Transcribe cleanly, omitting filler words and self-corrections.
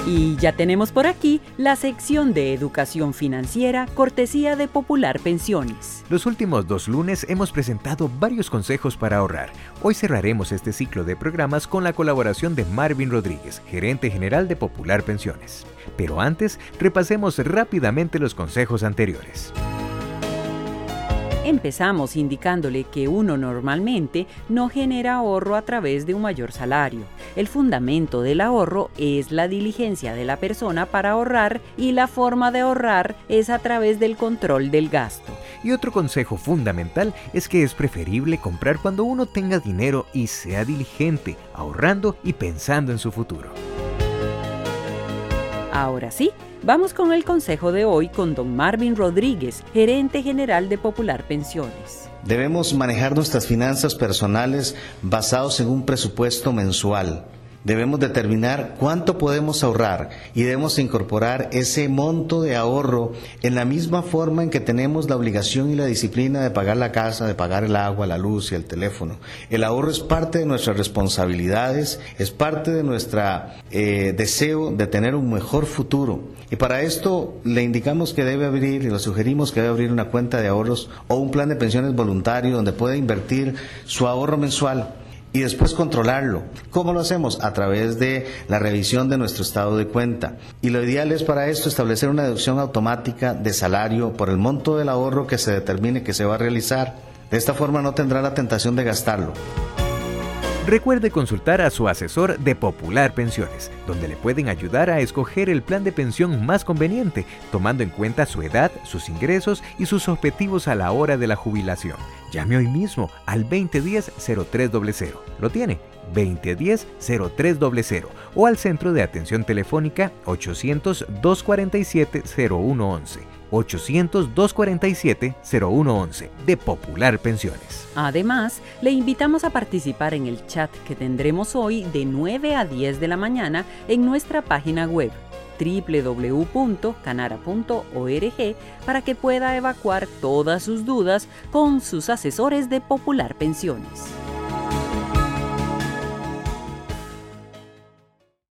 Y ya tenemos por aquí la sección de educación financiera, cortesía de Popular Pensiones. Los últimos 2 lunes hemos presentado varios consejos para ahorrar. Hoy cerraremos este ciclo de programas con la colaboración de Marvin Rodríguez, gerente general de Popular Pensiones. Pero antes, repasemos rápidamente los consejos anteriores. Empezamos indicándole que uno normalmente no genera ahorro a través de un mayor salario. El fundamento del ahorro es la diligencia de la persona para ahorrar y la forma de ahorrar es a través del control del gasto. Y otro consejo fundamental es que es preferible comprar cuando uno tenga dinero y sea diligente, ahorrando y pensando en su futuro. Ahora sí, vamos con el consejo de hoy con don Marvin Rodríguez, gerente general de Popular Pensiones. Debemos manejar nuestras finanzas personales basados en un presupuesto mensual. Debemos determinar cuánto podemos ahorrar y debemos incorporar ese monto de ahorro en la misma forma en que tenemos la obligación y la disciplina de pagar la casa, de pagar el agua, la luz y el teléfono. El ahorro es parte de nuestras responsabilidades, es parte de nuestro deseo de tener un mejor futuro. Y para esto le indicamos que debe abrir y le sugerimos que debe abrir una cuenta de ahorros o un plan de pensiones voluntario donde pueda invertir su ahorro mensual. Y después controlarlo. ¿Cómo lo hacemos? A través de la revisión de nuestro estado de cuenta. Y lo ideal es para esto establecer una deducción automática de salario por el monto del ahorro que se determine que se va a realizar. De esta forma no tendrá la tentación de gastarlo. Recuerde consultar a su asesor de Popular Pensiones, donde le pueden ayudar a escoger el plan de pensión más conveniente, tomando en cuenta su edad, sus ingresos y sus objetivos a la hora de la jubilación. Llame hoy mismo al 2010-0300. ¿Lo tiene? 2010-0300 o al Centro de Atención Telefónica 800-247-0111. 800-247-0111 de Popular Pensiones. Además, le invitamos a participar en el chat que tendremos hoy de 9 a 10 de la mañana en nuestra página web www.canara.org para que pueda evacuar todas sus dudas con sus asesores de Popular Pensiones.